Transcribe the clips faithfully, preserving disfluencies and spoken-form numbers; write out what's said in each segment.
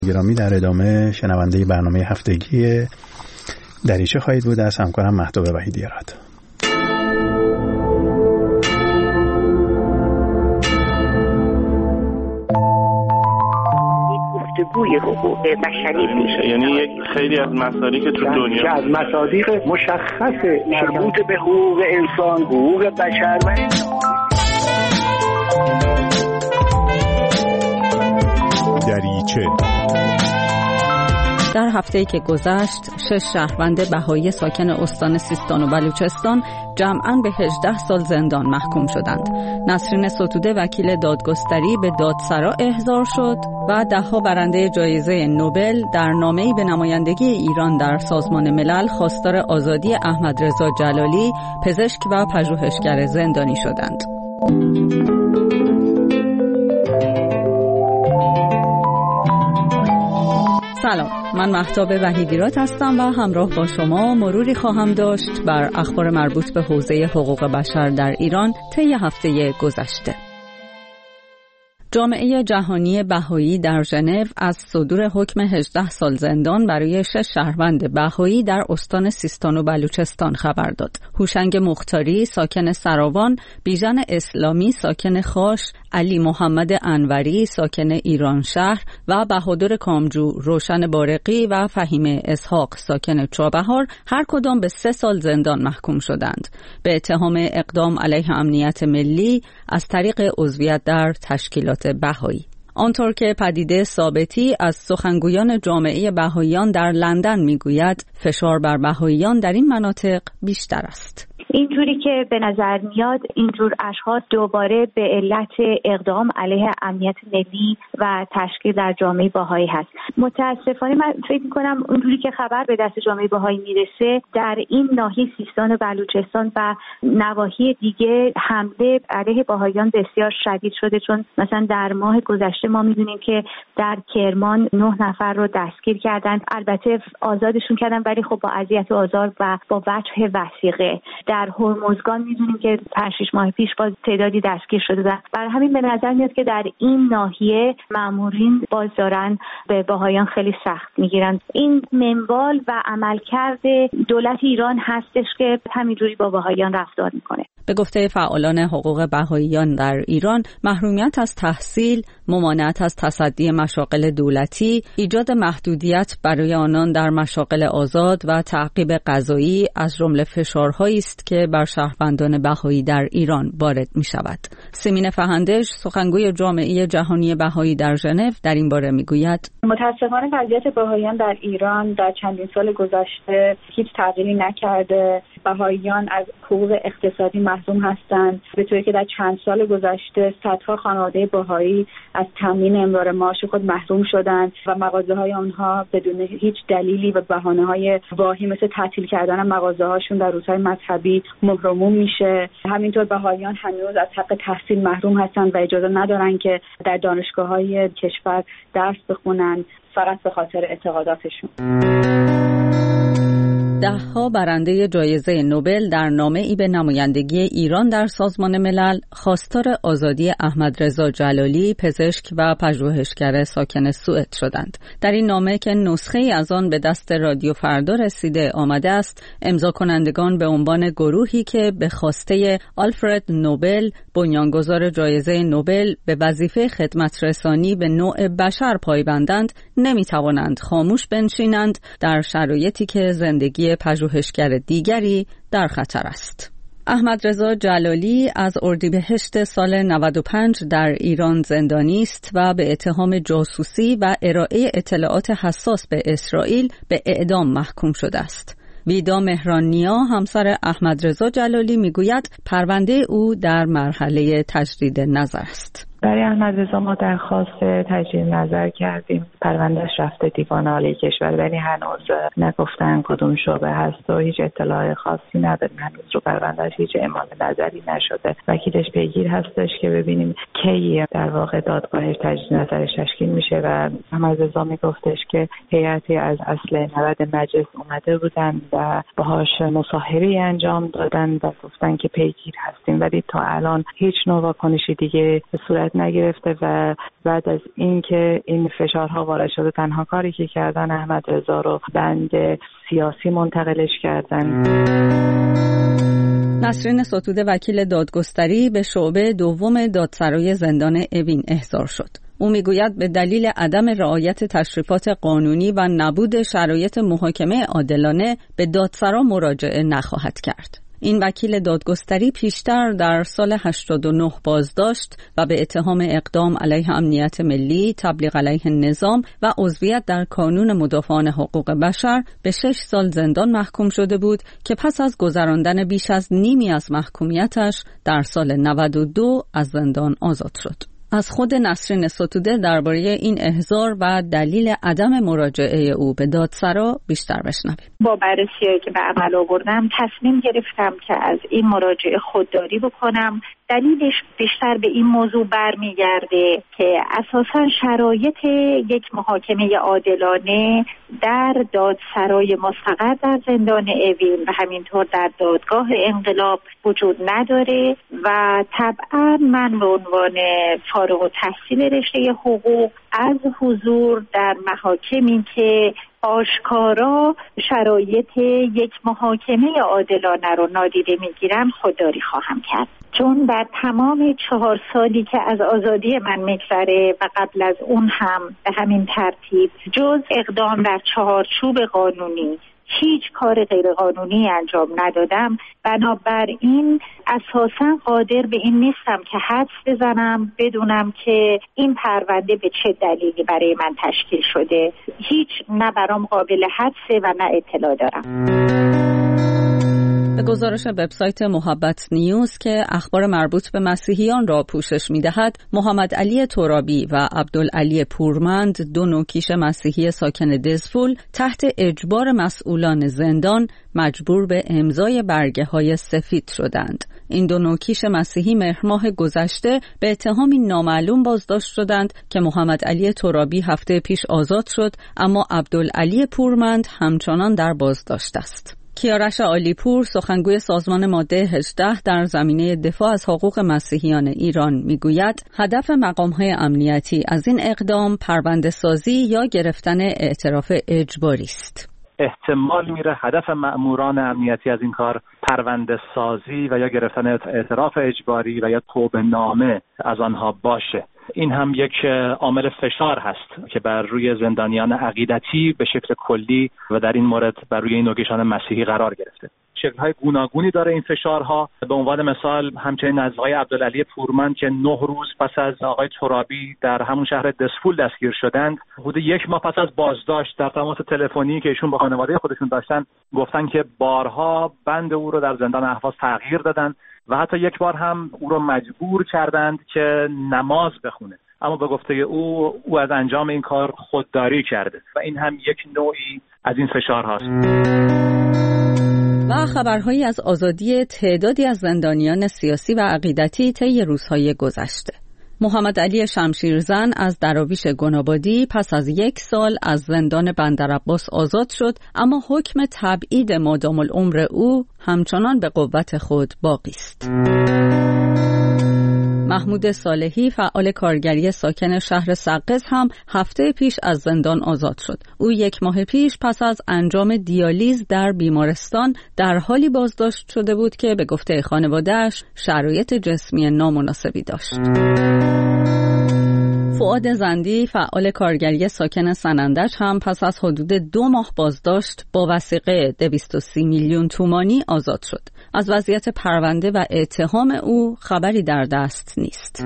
گرامی، در ادامه شنونده برنامه هفتگی دریچه خواهید بود از همکارم مهتاب وحیدی‌راد. گفتگوی حقوق بشری میشه، یعنی یک خیلی از مصادیق تو دنیا از مصادیق مشخص مربوط به حقوق انسان، حقوق بشر و دریچه. در هفته‌ای که گذشت، شش شهروند بهایی ساکن استان سیستان و بلوچستان جمعاً به هجده سال زندان محکوم شدند. نسرین ستوده وکیل دادگستری به دادسرا احضار شد و ده‌ها برنده جایزه نوبل در نامه‌ای به نمایندگی ایران در سازمان ملل خواستار آزادی احمدرضا جلالی، پزشک و پژوهشگر زندانی شدند. سلام، من مهتاب وحیدی‌راد هستم و همراه با شما مروری خواهم داشت بر اخبار مربوط به حوزه حقوق بشر در ایران طی هفته گذشته. جامعه جهانی بهایی در ژنو از صدور حکم هجده سال زندان برای شش شهروند بهایی در استان سیستان و بلوچستان خبر داد. هوشنگ مختاری ساکن سراوان، بیژن اسلامی ساکن خاش، علی محمد انوری ساکن ایران شهر و بهادر کامجو، روشن بارقی و فهیم اسحاق ساکن چابهار هر کدام به سه سال زندان محکوم شدند به اتهام اقدام علیه امنیت ملی از طریق عضویت در تشکیلات بهایی. آنطور که پدیده ثابتی از سخنگویان جامعه بهاییان در لندن میگوید، فشار بر بهاییان در این مناطق بیشتر است. اینجوری که به نظر میاد اینجور اشخاص دوباره به علت اقدام علیه امنیت ملی و تشکیل در جامعه بهایی هست. متاسفانه من فکر میکنم اونجوری که خبر به دست جامعه بهایی میرسه، در این ناحیه سیستان و بلوچستان و نواحی دیگه حمله علیه بهاییان بسیار شدید شده، چون مثلا در ماه گذشته ما میدونیم که در کرمان نه نفر رو دستگیر کردن، البته آزادشون کردن ولی خب با اذیت و آزار و با وجه وثیقه. در هرمزگان میدونیم که پنج شش ماه پیش باز تعدادی دستگیر شده و برای همین به نظر میاد که در این ناحیه مامورین باز دارن به بهاییان خیلی سخت میگیرن. این منوال و عملکرد دولت ایران هستش که همینجوری با بهاییان رفتار میکنه. به گفته فعالان حقوق بهاییان در ایران، محرومیت از تحصیل، ممانعت از تصدی مشاغل دولتی، ایجاد محدودیت برای آنان در مشاغل آزاد و تعقیب قضایی از جمله فشارهایی است که بر شهروندان بهایی در ایران وارد می شود. سیمین فهندش، سخنگوی جامعه جهانی بهایی در ژنو، در این باره می گوید: متاسفانه وضعیت بهاییان در ایران در چندین سال گذشته هیچ تغییری نکرده. بهاییان از حقوق اقتصادی محروم هستند، به طوری که در چند سال گذشته صدها خانواده بهایی از تامین امرار معاش خود محروم شدند و مغازه‌های آنها بدون هیچ دلیلی و بهانه‌های واهی مثل تعطیل کردن مغازه‌هاشون در روزهای مذهبی مهرموم میشه. همینطور بهاییان هنوز از حق تحصیل محروم هستند و اجازه ندارن که در دانشگاه‌های کشور درس بخونن فقط به خاطر اعتقاداتشون. ده‌ها برنده جایزه نوبل در نامه‌ای به نمایندگی ایران در سازمان ملل خواستار آزادی احمدرضا جلالی، پزشک و پژوهشگر ساکن سوئد شدند. در این نامه که نسخه‌ای از آن به دست رادیو فردا رسیده آمده است، امضا کنندگان به عنوان گروهی که به خواسته آلفرد نوبل، بنیانگذار جایزه نوبل، به وظیفه خدمت رسانی به نوع بشر پایبندند، نمی‌توانند خاموش بنشینند در شرایطی که زندگی پژوهشگر دیگری در خطر است. احمدرضا جلالی از اردیبهشت سال نود و پنج در ایران زندانی است و به اتهام جاسوسی و ارائه اطلاعات حساس به اسرائیل به اعدام محکوم شده است. ویدا مهرانیا، همسر احمدرضا جلالی، میگوید پرونده او در مرحله تجدید نظر است. برای احمدرضا ما درخواست تجدید نظر کردیم، پروندهش رفته دیوان عالی کشور ولی هنوز نگفتن کدوم شعبه هست و هیچ اطلاع خاصی نداریم. هنوز رو پروندهش هیچ اعمال نظری نشده. وکیلش پیگیر هستش که ببینیم کی در واقع دادگاهش تجدید نظرش تشکیل میشه و احمدرضا میگفتش که هیئتی از اصل نود مجلس اومده بودن و باهاش مصاحبه انجام دادن و گفتن که پیگیر هستیم، ولی تا الان هیچ نوع واکنشی دیگه به صورت صورت نگرفته و بعد از اینکه این فشارها وارد شده تنها کاری که کردن احمد رضا رو بند سیاسی منتقلش کردن. نسرین ستوده وکیل دادگستری به شعبه دوم دادسرای زندان اوین احضار شد. او میگوید به دلیل عدم رعایت تشریفات قانونی و نبود شرایط محاکمه عادلانه به دادسرا مراجعه نخواهد کرد. این وکیل دادگستری پیشتر در سال هشتاد و نه بازداشت و به اتهام اقدام علیه امنیت ملی، تبلیغ علیه نظام و عضویت در کانون مدافعان حقوق بشر به شش سال زندان محکوم شده بود که پس از گذراندن بیش از نیمی از محکومیتش در سال نود و دو از زندان آزاد شد. از خود نسرین ستوده درباره این احضار و دلیل عدم مراجعه او به دادسرا بیشتر بشنویم. با بررسی که به عمل آوردم تصمیم گرفتم که از این مراجعه خودداری بکنم. دلیلش بیشتر به این موضوع برمیگرده که اساساً شرایط یک محاکمه عادلانه در دادسرای مستقر در زندان اوین و همینطور در دادگاه انقلاب وجود نداره و طبعاً من به عنوان فارغ التحصیل رشته حقوق از حضور در محاکمی که آشکارا شرایط یک محاکمه عادلانه رو نادیده میگیرم خودداری خواهم کرد، چون در تمام چهار سالی که از آزادی من میگذره و قبل از اون هم به همین ترتیب جز اقدام در چهارچوب قانونی هیچ کار غیرقانونی انجام ندادم. بنابراین اساساً قادر به این نیستم که حدس بزنم بدونم که این پرونده به چه دلیلی برای من تشکیل شده. هیچ نه برام قابل حدسه و نه اطلاع دارم. به گزارش وبسایت محبت نیوز که اخبار مربوط به مسیحیان را پوشش می‌دهد، محمد علی ترابی و عبدالعلی پورمند، دو نوکیش مسیحی ساکن دزفول، تحت اجبار مسئولان زندان مجبور به امضای برگه‌های سفید شدند. این دو نوکیش مسیحی مهر ماه گذشته به اتهامی نامعلوم بازداشت شدند که محمد علی ترابی هفته پیش آزاد شد، اما عبدالعلی پورمند همچنان در بازداشت است. کیارش عالیپور، سخنگوی سازمان ماده هجده در زمینه دفاع از حقوق مسیحیان ایران، میگوید هدف مقام‌های امنیتی از این اقدام پرونده سازی یا گرفتن اعتراف اجباری است. احتمال میره هدف مأموران امنیتی از این کار پرونده سازی و یا گرفتن اعتراف اجباری و یا توبه نامه از آنها باشه. این هم یک عامل فشار هست که بر روی زندانیان عقیدتی به شکل کلی و در این مورد بر روی این نوکیشان مسیحی قرار گرفته. شکل‌های گوناگونی داره این فشارها. به عنوان مثال همچنین از آقای عبدالعلی پورمند که نه روز پس از آقای ترابی در همون شهر دزفول دستگیر شدند، حدود یک ماه پس از بازداشت در تماس تلفنی که ایشون با خانواده خودشون داشتن گفتن که بارها بند او رو در زندان اهواز تغییر دادن و حتی یک بار هم او رو مجبور کردند که نماز بخونه، اما به گفته او او از انجام این کار خودداری کرده و این هم یک نوعی از این فشار هاست. و خبرهایی از آزادی تعدادی از زندانیان سیاسی و عقیدتی طی روزهای گذشته. محمد علی شمشیرزن از دراویش گنابادی پس از یک سال از زندان بندرعباس آزاد شد، اما حکم تبعید مادام العمر او همچنان به قوت خود باقی است. محمود صالحی، فعال کارگری ساکن شهر سقز، هم هفته پیش از زندان آزاد شد. او یک ماه پیش پس از انجام دیالیز در بیمارستان در حالی بازداشت شده بود که به گفته خانواده‌اش شرایط جسمی نامناسبی داشت. فؤاد زندی، فعال کارگری ساکن سنندج، هم پس از حدود دو ماه بازداشت با وثیقه دویست و سی میلیون تومانی آزاد شد. از وضعیت پرونده و اتهام او خبری در دست نیست.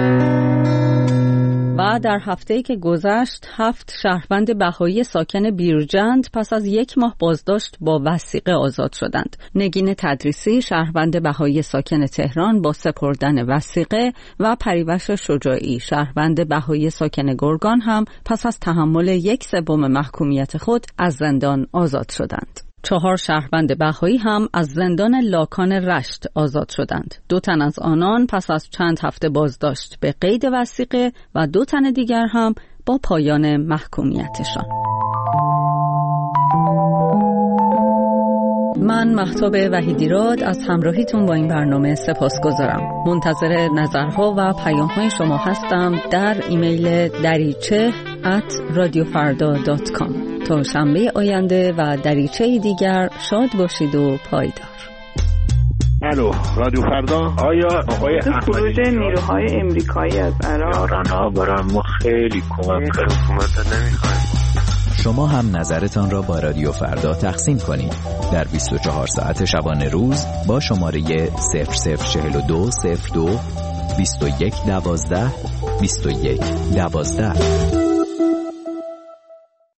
و در هفته‌ای که گذشت هفت شهروند بهایی ساکن بیرجند پس از یک ماه بازداشت با وثیقه آزاد شدند. نگین تدریسی، شهروند بهایی ساکن تهران، با سپردن وثیقه و پریوش شجاعی، شهروند بهایی ساکن گرگان، هم پس از تحمل یک سوم محکومیت خود از زندان آزاد شدند. چهار شهروند بهایی هم از زندان لاکان رشت آزاد شدند. دو تن از آنان پس از چند هفته بازداشت به قید وثیقه و دو تن دیگر هم با پایان محکومیتشان. من مهتاب وحیدیراد از همراهیتون با این برنامه سپاسگزارم. منتظر نظرها و پیام‌های شما هستم در ایمیل دریچه ات رادیو فردا دات کام. تا شنبه آینده و دریچه دیگر شاد باشید و پایدار. الو رادیو فردا. آیا آقای خروج نیروهای امریکایی از عراق یاران‌ها برای ما خیلی کمک کرد. حکومت نمی‌خوایم. شما هم نظرتان را با رادیو فردا تقسیم کنید در بیست و چهار ساعت شبانه روز با شماره صفر صفر چهل و دو صفر دو بیست و یک دوازده بیست و یک دوازده.